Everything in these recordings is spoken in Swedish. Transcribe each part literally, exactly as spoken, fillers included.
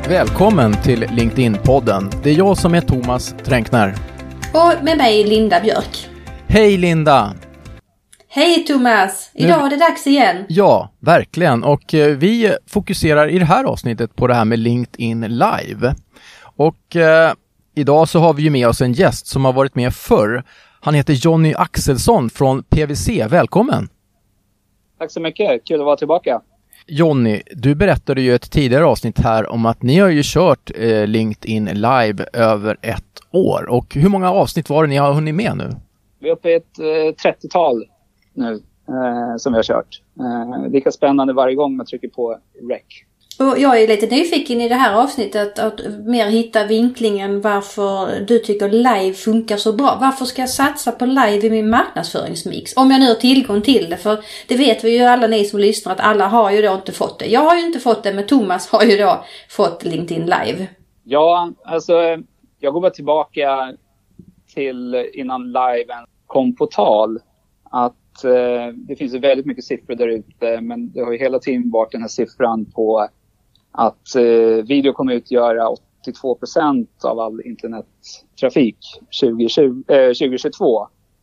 Välkommen till LinkedIn-podden. Det är jag som är Thomas Tränkner. Och med mig Linda Björk. Hej Linda! Hej Thomas! Idag nu... är det dags igen. Ja, verkligen. Och eh, vi fokuserar i det här avsnittet på det här med LinkedIn Live. Och eh, idag så har vi ju med oss en gäst som har varit med förr. Han heter Jonny Axelsson från P V C. Välkommen! Tack så mycket, kul att vara tillbaka. Jonny, du berättade ju ett tidigare avsnitt här om att ni har ju kört eh, LinkedIn Live över ett år. Och hur många avsnitt var det ni har hunnit med nu? Vi är uppe i ett eh, trettiotal nu eh, som vi har kört. Eh, lika spännande varje gång man trycker på rec. Och jag är lite nyfiken i det här avsnittet att, att mer hitta vinklingen varför du tycker live funkar så bra. Varför ska jag satsa på live i min marknadsföringsmix? Om jag nu har tillgång till det, för det vet vi ju alla ni som lyssnar att alla har ju då inte fått det. Jag har ju inte fått det, men Thomas har ju då fått LinkedIn Live. Ja, alltså jag går bara tillbaka till innan liven kom på tal att eh, det finns ju väldigt mycket siffror där ute, men det har ju hela tiden varit den här siffran på att eh, video kommer utgöra åttiotvå procent av all internettrafik tjugo tjugo, eh, tjugo tjugotvå.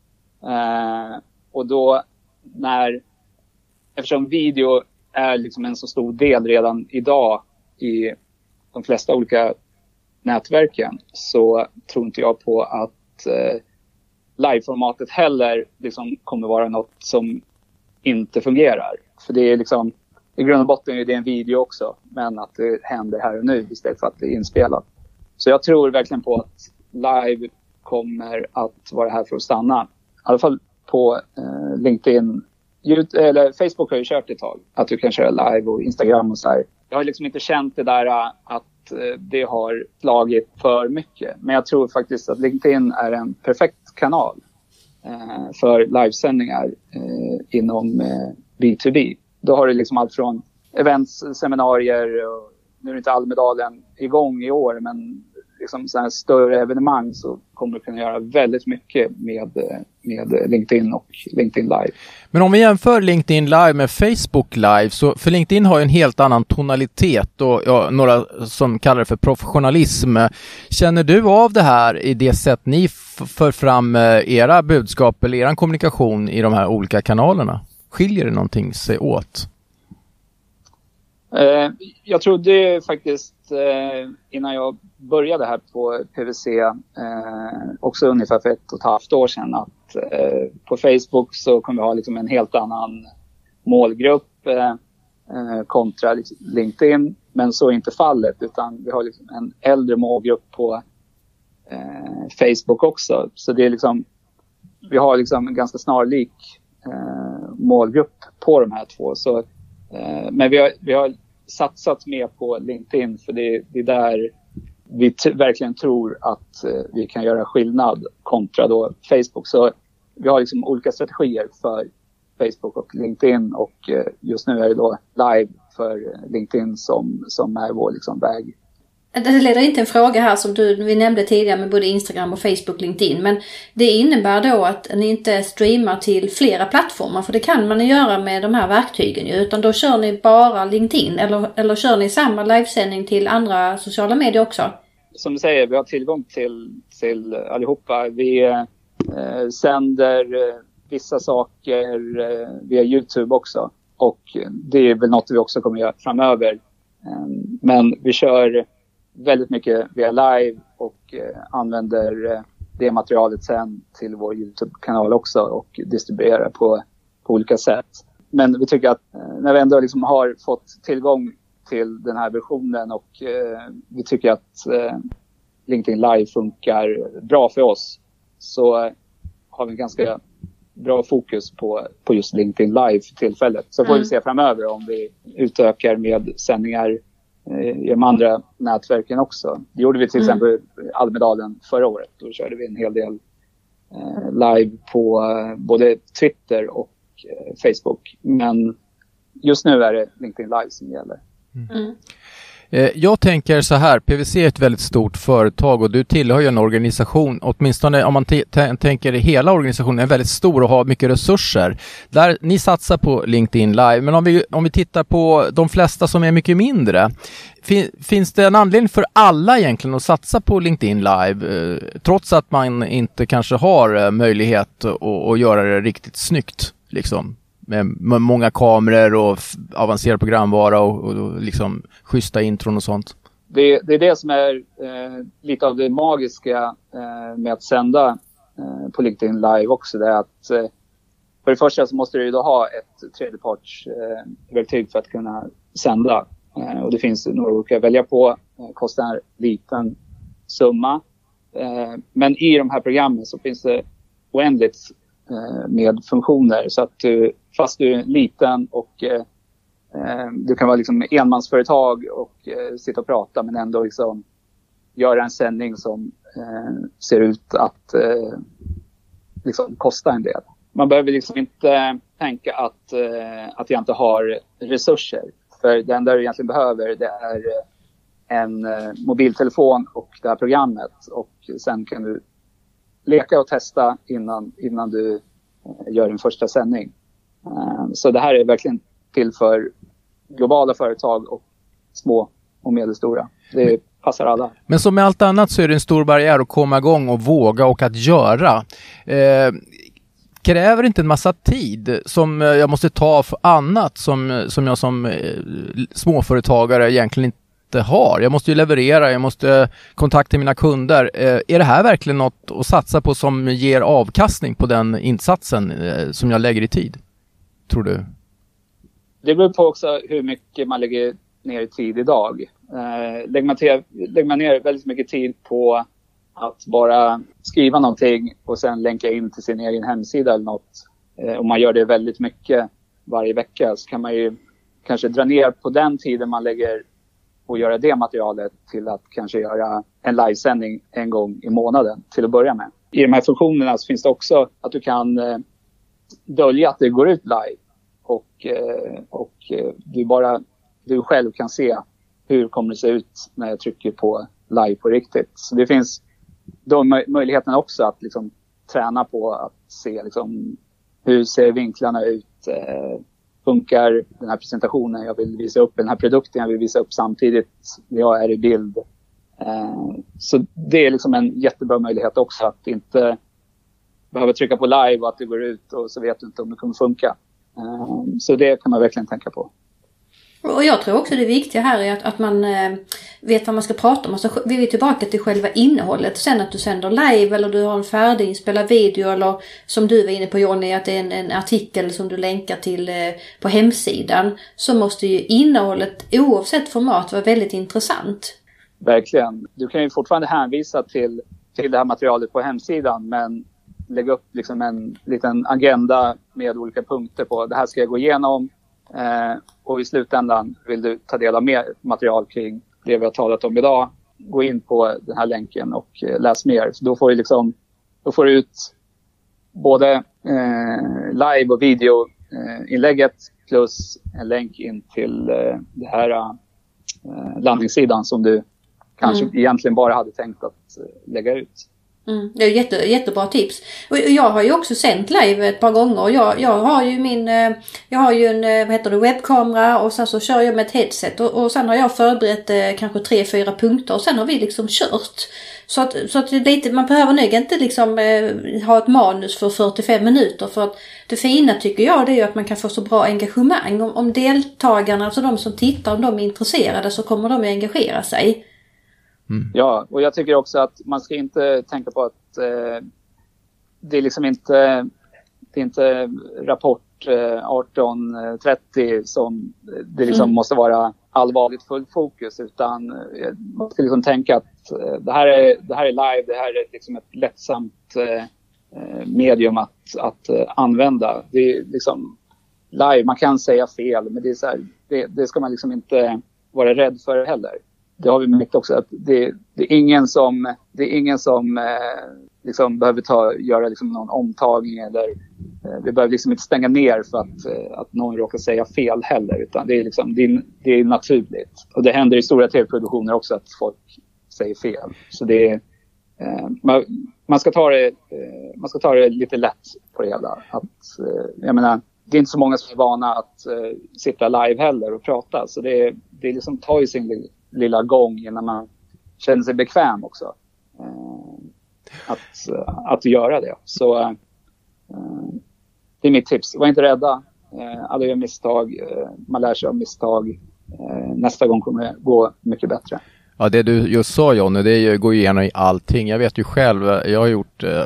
Eh, och då när, eftersom video är liksom en så stor del redan idag i de flesta olika nätverken, så tror inte jag på att eh, liveformatet heller liksom kommer vara något som inte fungerar. För det är liksom, i grund och botten är det en video också, men att det händer här och nu istället för att det är inspelat. Så jag tror verkligen på att live kommer att vara här för att stanna. I alla fall på eh, LinkedIn. YouTube, eller Facebook har ju kört ett tag. Att du kan köra live och Instagram och så här. Jag har liksom inte känt det där att eh, det har slagit för mycket. Men jag tror faktiskt att LinkedIn är en perfekt kanal eh, för livesändningar eh, inom eh, B to B. Då har du liksom allt från events, seminarier, och nu är inte Almedalen igång i år, men liksom sådana här större evenemang så kommer du kunna göra väldigt mycket med, med LinkedIn och LinkedIn Live. Men om vi jämför LinkedIn Live med Facebook Live, så för LinkedIn har ju en helt annan tonalitet och ja, några som kallar det för professionalism. Känner du av det här i det sätt ni f- för fram era budskap eller er kommunikation i de här olika kanalerna? Skiljer det någonting sig åt? Eh, jag trodde faktiskt eh, innan jag började här på P V C eh, också ungefär för ett och ett halvt år sedan att eh, på Facebook så kommer vi ha liksom en helt annan målgrupp eh, kontra liksom LinkedIn, men så är inte fallet, utan vi har liksom en äldre målgrupp på eh, Facebook också, så det är liksom, vi har liksom en ganska snarlik eh, målgrupp på de här två, så eh, men vi har, vi har satsat mer på LinkedIn för det, det är där vi t- verkligen tror att eh, vi kan göra skillnad kontra då Facebook. Så vi har liksom olika strategier för Facebook och LinkedIn, och eh, just nu är det då live för LinkedIn som, som är vår liksom väg. Det leder inte en fråga här som du, vi nämnde tidigare med både Instagram och Facebook, LinkedIn. Men det innebär då att ni inte streamar till flera plattformar. För det kan man göra med de här verktygen ju. Utan då kör ni bara LinkedIn. Eller, eller kör ni samma livesändning till andra sociala medier också? Som du säger, vi har tillgång till, till allihopa. Vi eh, sänder eh, vissa saker eh, via YouTube också. Och det är väl något vi också kommer göra framöver. Eh, men vi kör väldigt mycket via live och eh, använder eh, det materialet sen till vår YouTube-kanal också och distribuerar på, på olika sätt. Men vi tycker att eh, när vi ändå liksom har fått tillgång till den här versionen och eh, vi tycker att eh, LinkedIn Live funkar bra för oss, så eh, har vi ganska bra fokus på, på just LinkedIn Live för tillfället. Så får mm. vi se framöver om vi utökar med sändningar i de andra nätverken också. Det gjorde vi till mm. exempel Almedalen förra året. Då körde vi en hel del eh, live på eh, både Twitter och eh, Facebook. Men just nu är det LinkedIn Live som gäller. Mm. Jag tänker så här, P V C är ett väldigt stort företag och du tillhör ju en organisation, åtminstone om man t- t- tänker hela organisationen är väldigt stor och har mycket resurser. Där ni satsar på LinkedIn Live, men om vi, om vi tittar på de flesta som är mycket mindre, fin- finns det en anledning för alla egentligen att satsa på LinkedIn Live eh, trots att man inte kanske har eh, möjlighet att, att göra det riktigt snyggt liksom? Med många kameror och avancerad programvara och, och, och liksom schyssta intron och sånt. Det, det är det som är eh, lite av det magiska eh, med att sända eh, på LinkedIn Live också. Det är att eh, för det första så måste du ju då ha ett tredjeparts eh, verktyg för att kunna sända. Eh, och det finns några olika att välja på. Eh, kostar en liten summa. Eh, men i de här programmen så finns det oändligt med funktioner så att du, fast du är liten och eh, du kan vara liksom enmansföretag och eh, sitta och prata men ändå liksom göra en sändning som eh, ser ut att eh, liksom kosta en del. Man behöver liksom inte tänka att, eh, att jag inte har resurser, för det enda du egentligen behöver det är en eh, mobiltelefon och det här programmet, och sen kan du leka och testa innan, innan du eh, gör din första sändning. Eh, så det här är verkligen till för globala företag och små och medelstora. Det passar alla. Men som med allt annat så är det en stor barriär att komma igång och våga och att göra. Eh, kräver inte en massa tid som jag måste ta för annat som, som jag som eh, småföretagare egentligen inte har. Jag måste ju leverera, jag måste kontakta mina kunder. Eh, är det här verkligen något att satsa på som ger avkastning på den insatsen eh, som jag lägger i tid? Tror du? Det beror på också hur mycket man lägger ner i tid idag. Eh, lägger, man till, lägger man ner väldigt mycket tid på att bara skriva någonting och sen länka in till sin egen hemsida eller något. Eh, om man gör det väldigt mycket varje vecka så kan man ju kanske dra ner på den tiden man lägger och göra det materialet till att kanske göra en livesändning en gång i månaden till att börja med. I de här funktionerna så finns det också att du kan eh, dölja att det går ut live och, eh, och eh, du bara du själv kan se hur kommer det se ut när jag trycker på live på riktigt. Så det finns de möj- möjligheterna också att liksom träna på att se liksom, hur ser vinklarna ut, eh, funkar den här presentationen jag vill visa upp, den här produkten jag vill visa upp samtidigt jag är i bild. Eh, så det är liksom en jättebra möjlighet också att inte behöva trycka på live och att det går ut och så vet du inte om det kommer funka. Eh, så det kan man verkligen tänka på. Och jag tror också det viktiga här är att, att man eh, vet vad man ska prata om. Alltså, vi är tillbaka till själva innehållet. Sen att du sänder live eller du har en färdiginspelad video eller som du var inne på Johnny att det är en, en artikel som du länkar till eh, på hemsidan. Så måste ju innehållet oavsett format vara väldigt intressant. Verkligen. Du kan ju fortfarande hänvisa till, till det här materialet på hemsidan men lägga upp liksom en liten agenda med olika punkter på det här ska jag gå igenom. Eh, och i slutändan vill du ta del av mer material kring det vi har talat om idag, gå in på den här länken och eh, läs mer. Så då får du liksom, då får du ut både eh, live och video eh, inlägget plus en länk in till eh, det här eh, landningssidan som du kanske mm. egentligen bara hade tänkt att eh, lägga ut. Mm, det är jätte, jättebra tips. Och jag har ju också sänt live ett par gånger. Och jag, jag har ju min jag har ju en vad heter det, webbkamera och sen så kör jag med ett headset och, och sen har jag förberett eh, kanske tre, fyra punkter och sen har vi liksom kört. Så att, så att det är lite, man behöver nog inte liksom eh, ha ett manus för fyrtiofem minuter för att det fina tycker jag det är ju att man kan få så bra engagemang. Om, om deltagarna, alltså de som tittar, om de är intresserade så kommer de att engagera sig. Mm. Ja, och jag tycker också att man ska inte tänka på att eh, det är liksom inte, det är inte rapport eh, arton trettio som det liksom mm. måste vara allvarligt full fokus, utan eh, man ska liksom tänka att eh, det, här är, det här är live, det här är liksom ett lättsamt eh, medium att, att eh, använda. Det är liksom live, man kan säga fel men det är så här, det, det ska man liksom inte vara rädd för heller. det har vi märkt också att det, det är ingen som, det är ingen som eh, liksom behöver ta, göra liksom någon omtagning eller eh, vi behöver liksom inte stänga ner för att, eh, att någon råkar säga fel heller, utan det är liksom, det är, det är naturligt. Och det händer i stora tv-produktioner också att folk säger fel. Så det är, eh, man, man ska ta det, eh, man ska ta det lite lätt på det hela. Att, eh, jag menar, det är inte så många som är vana att eh, sitta live heller och prata, så det är, det är liksom tar ju sin lilla gång innan man känner sig bekväm också eh, att, att göra det. Så eh, det är mitt tips. Var inte rädda. Eh, alla gör misstag. Eh, man lär sig av misstag. Eh, nästa gång kommer det gå mycket bättre. Ja, det du just sa, Johnny, det är ju, går igenom i allting. Jag vet ju själv, jag har gjort eh,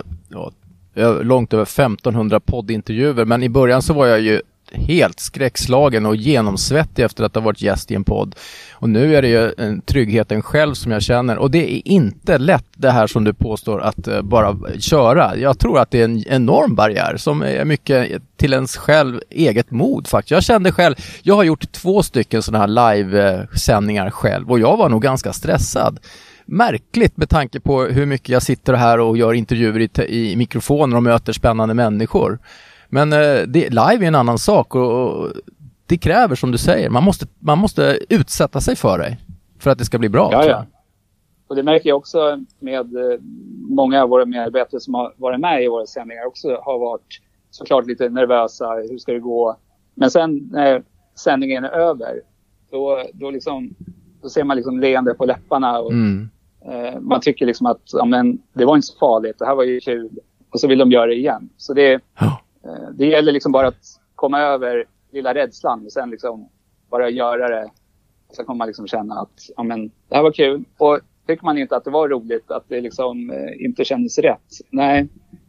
ja, långt över femtonhundra poddintervjuer, men i början så var jag ju helt skräckslagen och genomsvettig efter att ha varit gäst i en podd. Och nu är det ju en tryggheten själv som jag känner. Och det är inte lätt det här som du påstår att uh, bara köra. Jag tror att det är en enorm barriär som är mycket till ens själv eget mod faktiskt. Jag kände själv, jag har gjort två stycken sådana här live-sändningar själv och jag var nog ganska stressad. Märkligt med tanke på hur mycket jag sitter här och gör intervjuer i, t- i mikrofoner och möter spännande människor. Men eh, det, live är en annan sak och, och det kräver, som du säger, man måste, man måste utsätta sig för det för att det ska bli bra. Ja, ja. Och det märker jag också med eh, många av våra medarbetare som har varit med i våra sändningar också har varit såklart lite nervösa, hur ska det gå? Men sen när sändningen är över då, då, liksom, då ser man liksom leende på läpparna och mm. eh, man tycker liksom att ja, men, det var inte så farligt, det här var ju kul och så vill de göra det igen. Så det oh. Det gäller liksom bara att komma över lilla rädslan och sen liksom bara göra det. Så kommer man liksom känna att ja, men, det här var kul. Och tycker man inte att det var roligt, att det liksom eh, inte kändes rätt. Nej,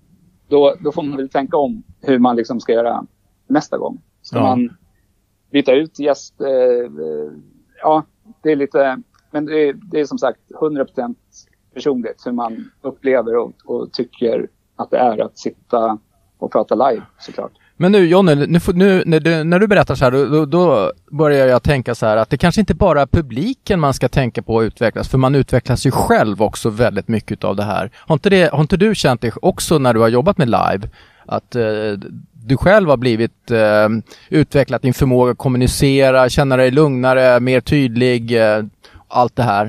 då, då får man väl tänka om hur man liksom ska göra nästa gång. Ska ja. man byta ut gäst? Eh, eh, ja, det är lite... Men det är, det är som sagt hundra procent personligt hur man upplever och, och tycker att det är att sitta och prata live, såklart. Men nu Johnny, nu, nu, när, du, när du berättar så här, då, då börjar jag tänka så här att det kanske inte bara är publiken man ska tänka på att utvecklas, för man utvecklas ju själv också väldigt mycket av det här. Har inte, det, har inte du känt det också när du har jobbat med live, att eh, du själv har blivit eh, utvecklat din förmåga att kommunicera, känna dig lugnare, mer tydlig, eh, allt det här?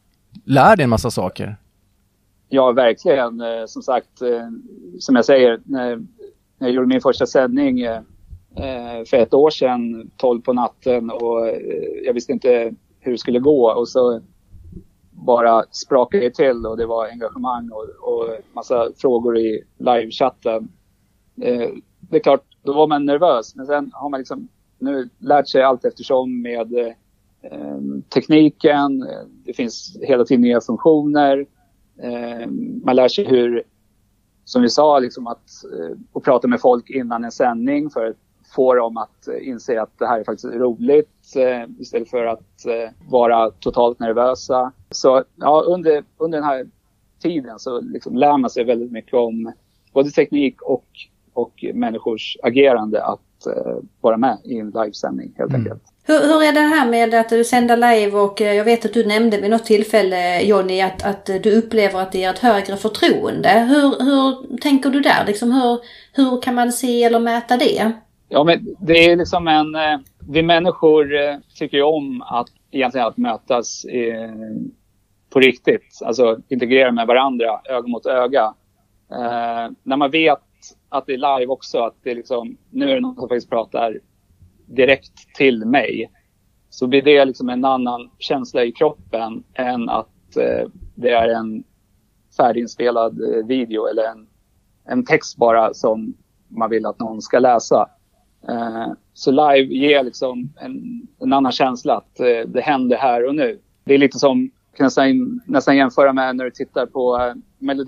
Lär dig en massa saker. Ja, verkligen. Som sagt, som jag säger, när jag gjorde min första sändning för ett år sedan, tolv på natten, och jag visste inte hur det skulle gå, och så bara sprakade det till och det var engagemang och, och massa frågor i livechatten. Det är klart, då var man nervös, men sen har man liksom nu lärt sig allt eftersom med tekniken. Det finns hela tiden nya funktioner. Eh, man lär sig hur, som vi sa, liksom att, eh, att prata med folk innan en sändning för att få dem att eh, inse att det här är faktiskt roligt eh, istället för att eh, vara totalt nervösa. Så ja, under, under den här tiden så liksom lär man sig väldigt mycket om både teknik och, och människors agerande att eh, vara med i en livesändning helt mm. enkelt. Hur, hur är det här med att du sänder live, och jag vet att du nämnde vid något tillfälle, Johnny, att, att du upplever att det är ett högre förtroende. Hur, hur tänker du där? Liksom hur, hur kan man se eller mäta det? Ja, men det är liksom en... Vi människor tycker ju om att egentligen att mötas eh, på riktigt. Alltså integrera med varandra, öga mot öga. Eh, när man vet att det är live också, att det är liksom, nu är det någon som faktiskt pratar direkt till mig, så blir det liksom en annan känsla i kroppen än att eh, det är en färdiginspelad eh, video eller en, en text bara som man vill att någon ska läsa. Eh, så live ger liksom en, en annan känsla att eh, det händer här och nu. Det är lite som, kan nästan, nästan jämföra med när du tittar på eh,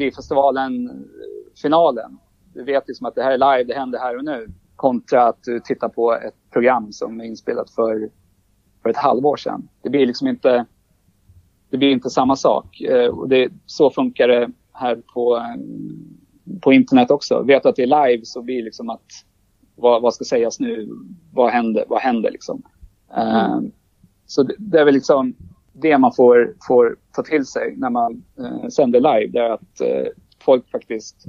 Melodifestivalen-finalen. Du vet liksom att det här är live, det händer här och nu. Kontra att du tittar på ett program som är inspelat för, för ett halvår sedan. Det blir liksom inte, det blir inte samma sak. Eh, och det, så funkar det här på, på internet också. Vet att det är live, så blir det liksom att vad, vad ska sägas nu? Vad händer? Vad händer liksom? Eh, så det, det är väl liksom det man får, får ta till sig när man eh, sänder live. Det är att eh, folk faktiskt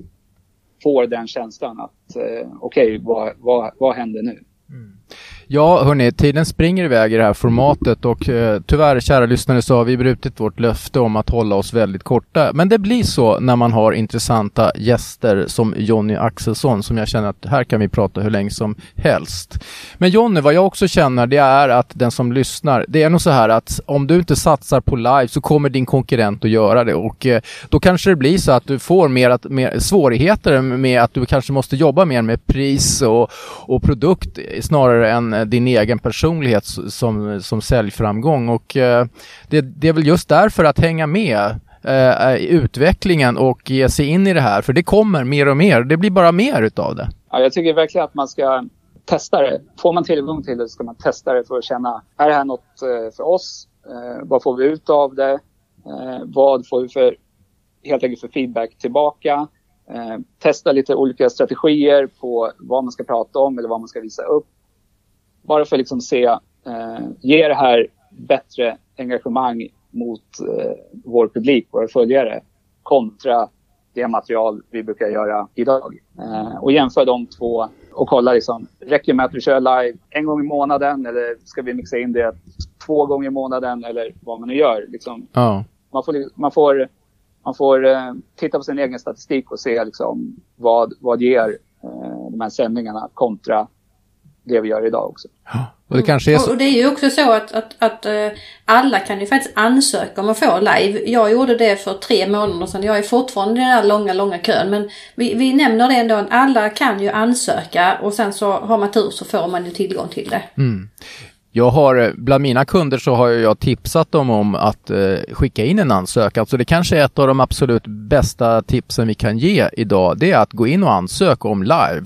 får den känslan att eh, okej, okay, vad, vad, vad händer nu? Mm. Ja, hörni, tiden springer iväg i det här formatet och eh, tyvärr, kära lyssnare, så har vi brutit vårt löfte om att hålla oss väldigt korta. Men det blir så när man har intressanta gäster som Jonny Axelsson, som jag känner att här kan vi prata hur länge som helst. Men Jonny, vad jag också känner, det är att den som lyssnar, det är nog så här att om du inte satsar på live så kommer din konkurrent att göra det, och eh, då kanske det blir så att du får mer, att, mer svårigheter med att du kanske måste jobba mer med pris och, och produkt snarare än din egen personlighet som, som säljframgång, och eh, det, det är väl just därför att hänga med eh, i utvecklingen och ge sig in i det här, för det kommer mer och mer, det blir bara mer utav det. Ja, jag tycker verkligen att man ska testa det. Får man tillgång till det så ska man testa det för att känna, är det här något eh, för oss? Eh, vad får vi ut av det? Eh, vad får vi för, helt enkelt för feedback tillbaka? Eh, testa lite olika strategier på vad man ska prata om eller vad man ska visa upp. Bara för att liksom se, eh, ge det här bättre engagemang mot eh, vår publik, våra följare, kontra det material vi brukar göra idag. Eh, och jämföra de två och kolla liksom, räcker med att vi kör live en gång i månaden, eller ska vi mixa in det två gånger i månaden, eller vad man nu gör. Liksom, oh. Man får, man får, man får eh, titta på sin egen statistik och se liksom, vad, vad ger eh, de här sändningarna kontra det vi gör idag också. Ja, och det kanske är så. Och det är ju också så att, att, att uh, alla kan ju faktiskt ansöka om att få live. Jag gjorde det för tre månader sedan. Jag är fortfarande i den här långa, långa kön. Men vi, vi nämner det ändå. Alla kan ju ansöka, och sen så har man tur så får man ju tillgång till det. Mm. Jag har, bland mina kunder så har jag tipsat dem om att eh, skicka in en ansökan. Så det kanske är ett av de absolut bästa tipsen vi kan ge idag. Det är att gå in och ansöka om live.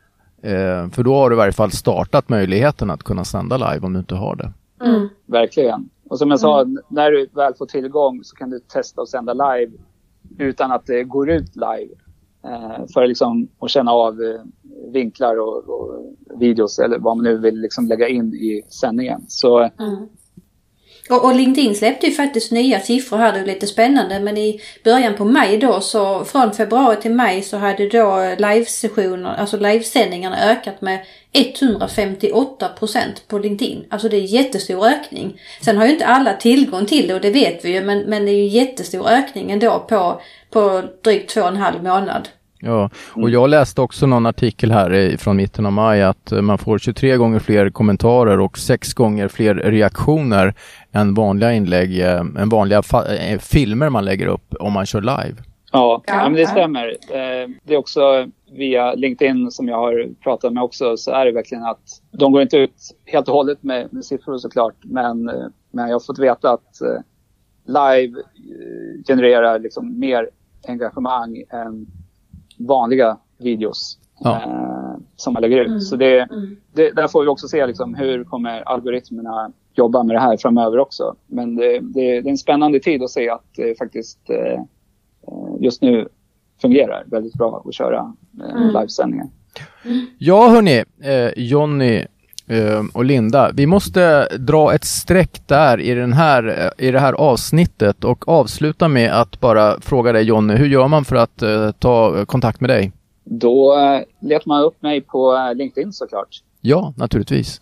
Eh, för då har du i varje fall startat möjligheten att kunna sända live om du inte har det. Mm. Verkligen. Och som jag sa, mm. när du väl får tillgång så kan du testa att sända live utan att det går ut live. Eh, för liksom att känna av eh, vinklar och, och videos eller vad man nu vill liksom lägga in i sändningen. Så... Mm. Och, och LinkedIn släppte ju faktiskt nya siffror här, det är lite spännande, men i början på maj då, så från februari till maj så hade då livesessioner, alltså livesändningarna ökat med etthundrafemtioåtta procent på LinkedIn. Alltså det är jättestor ökning. Sen har ju inte alla tillgång till det, och det vet vi ju, men, men det är ju jättestor ökning ändå på, på drygt två och en halv månad. Ja, och jag läste också någon artikel här från mitten av maj att man får tjugotre gånger fler kommentarer och sex gånger fler reaktioner än vanliga inlägg, än vanliga fa- filmer man lägger upp om man kör live. Ja, ja men det stämmer. Det är också via LinkedIn som jag har pratat med också, så är det verkligen att de går inte ut helt och hållet med, med siffror såklart, men, men jag har fått veta att live genererar liksom mer engagemang än vanliga videos ja. eh, som man lägger ut. Mm. Så det, det, där får vi också se liksom, hur kommer algoritmerna jobba med det här framöver också. Men det, det, det är en spännande tid att se att det faktiskt eh, just nu fungerar väldigt bra att köra eh, mm. livesändningar. Mm. Ja hörni, eh, Jonny eh, och Linda, vi måste dra ett streck där i, den här, i det här avsnittet och avsluta med att bara fråga dig Jonny, hur gör man för att eh, ta kontakt med dig? Då eh, letar man upp mig på LinkedIn såklart. Ja, naturligtvis.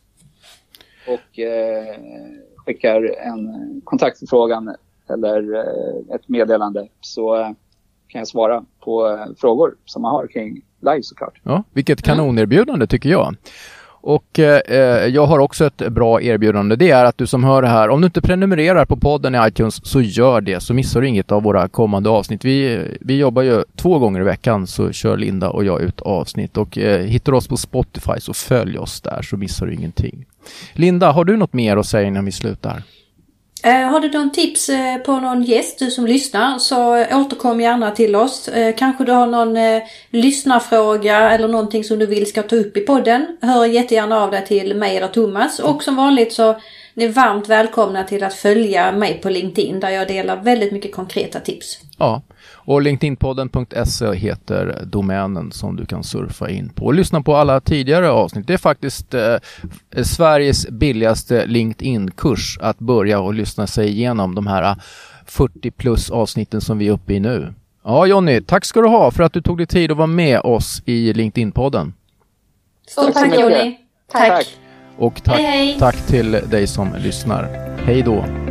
Och eh, skickar en kontaktförfrågan eller eh, ett meddelande, så eh, kan jag svara på eh, frågor som man har kring live såklart. Ja, vilket kanonerbjudande tycker jag. Och eh, jag har också ett bra erbjudande. Det är att du som hör det här, om du inte prenumererar på podden i iTunes, så gör det, så missar du inget av våra kommande avsnitt. Vi, vi jobbar ju två gånger i veckan, så kör Linda och jag ut avsnitt. Och eh, hittar oss på Spotify så följ oss där, så missar du ingenting. Linda, har du något mer att säga innan vi slutar? Eh, har du någon tips eh, på någon gäst, du som lyssnar, så eh, återkom gärna till oss. Eh, kanske du har någon eh, lyssnarfråga eller någonting som du vill ska ta upp i podden. Hör jättegärna av dig till mig eller Thomas. Och som vanligt så ni är varmt välkomna till att följa mig på LinkedIn där jag delar väldigt mycket konkreta tips. Ja, och linkedinpodden punkt se heter domänen som du kan surfa in på och lyssna på alla tidigare avsnitt. Det är faktiskt eh, Sveriges billigaste LinkedIn-kurs att börja och lyssna sig igenom de här fyrtio plus avsnitten som vi är uppe i nu. Ja, Jonny, tack ska du ha för att du tog dig tid att vara med oss i LinkedIn-podden. Stort tack, Jonny. Tack. tack. Och tack, hej, hej. tack till dig som lyssnar. Hej då.